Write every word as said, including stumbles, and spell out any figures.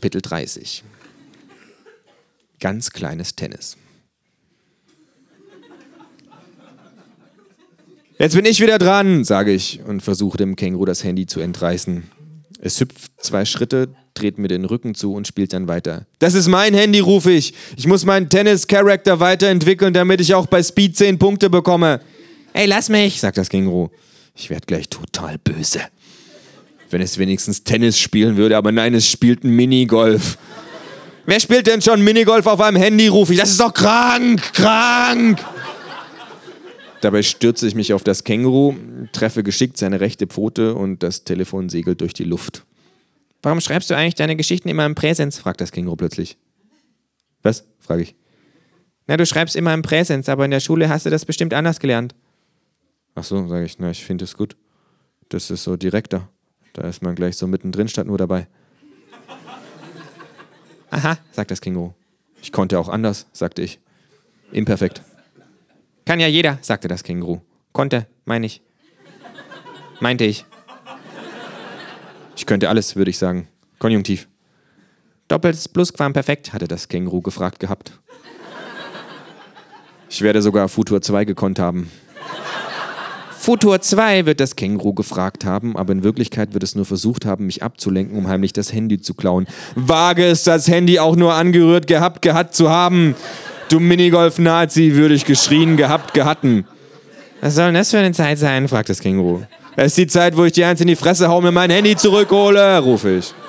Kapitel dreißig. Ganz kleines Tennis. Jetzt bin ich wieder dran, sage ich und versuche dem Känguru das Handy zu entreißen. Es hüpft zwei Schritte, dreht mir den Rücken zu und spielt dann weiter. Das ist mein Handy, rufe ich. Ich muss meinen Tennis-Charakter weiterentwickeln, damit ich auch bei Speed zehn Punkte bekomme. Ey, lass mich, sagt das Känguru. Ich werde gleich total böse. Wenn es wenigstens Tennis spielen würde, aber nein, es spielt Minigolf. Wer spielt denn schon Minigolf auf einem Handy, rufe ich. Das ist doch krank, krank. Dabei stürze ich mich auf das Känguru, treffe geschickt seine rechte Pfote und das Telefon segelt durch die Luft. Warum schreibst du eigentlich deine Geschichten immer im Präsens? Fragt das Känguru plötzlich. Was? Frage ich. Na, du schreibst immer im Präsens, aber in der Schule hast du das bestimmt anders gelernt. Ach so, sage ich. Na, ich finde es gut. Das ist so direkter. Da ist man gleich so mittendrin statt nur dabei. Aha, sagt das Känguru. Ich konnte auch anders, sagte ich. Imperfekt. Kann ja jeder, sagte das Känguru. Konnte, meine ich. Meinte ich. Ich könnte alles, würde ich sagen. Konjunktiv. Doppeltes Plusquamperfekt, hatte das Känguru gefragt gehabt. Ich werde sogar Futur zwei gekonnt haben. Futur zwei wird das Känguru gefragt haben, aber in Wirklichkeit wird es nur versucht haben, mich abzulenken, um heimlich das Handy zu klauen. Wage es, das Handy auch nur angerührt gehabt, gehabt zu haben. Du Minigolf-Nazi, würde ich geschrien, gehabt, gehatten. Was soll denn das für eine Zeit sein, fragt das Känguru. Es ist die Zeit, wo ich dir eins in die Fresse hau und mir mein Handy zurückhole, rufe ich.